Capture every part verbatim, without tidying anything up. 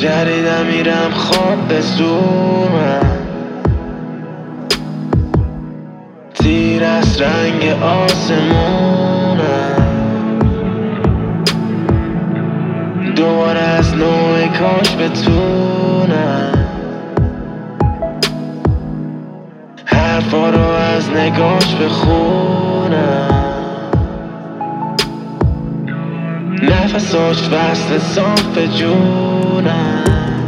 جریدم میرم خواب به زورم، تیر از رنگ آسمونم، دوباره از نوع کاش بتونم حرفا رو از نگاش بخونم، نفساش وصل صاف به جونم،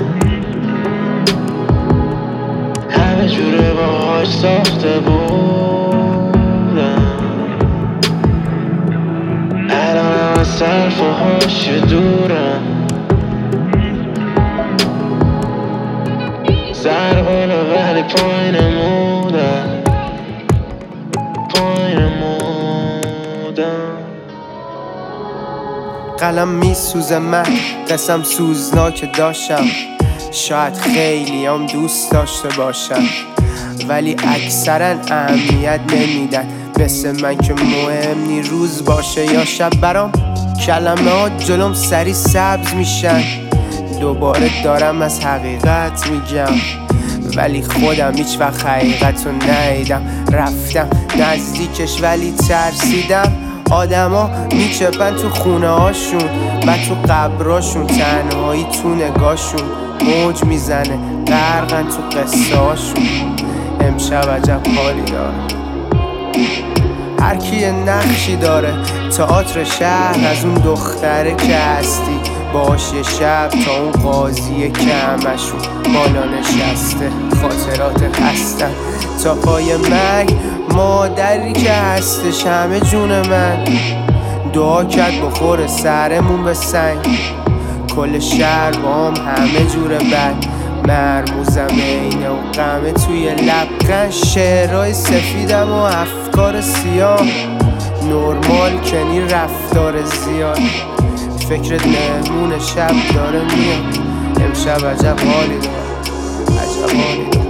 همه جوره باهاش ساخته بودم، الانم از طرفهاش دورم، سر بالا ولی پایین مودم، پایین مودم. قلم میسوزه من قسم سوزناک داشتم، شاید خیلی هم دوست داشته باشم ولی اکثرا اهمیت نمیدن، مثل من که مهم نی روز باشه یا شب. برام کلمه ها جلوم سری سبز میشن، دوباره دارم از حقیقت میگم ولی خودم هیچ وقت حقیقت رو ندیدم. رفتم نزدیکش ولی ترسیدم، آدما میچپن تو خونه هاشون و تو قبراشون، تنهایی تو نگاشون موج میزنه، غرقن تو قصه هاشون. امشب عجب حالی داره، هر کی یه نقشی داره، تئاتر شهر از اون دختره که هستی باش یه شب تا اون قاضی که همشون بالا نشسته، خاطرات هستن تا پای مرگ. مادری که هستش همه جون من دعا کرد بخوره سرمون به سنگ، کل شهر با هم همه جور بد، مرموزم اینه و غمه توی لبخند، شعرهای سفیدم و افکار سیاه، نرمال کنی رفتار زیاد، فکرت مهمون شب داره میاد. امشب عجب حالی داره، عجب حالی داره.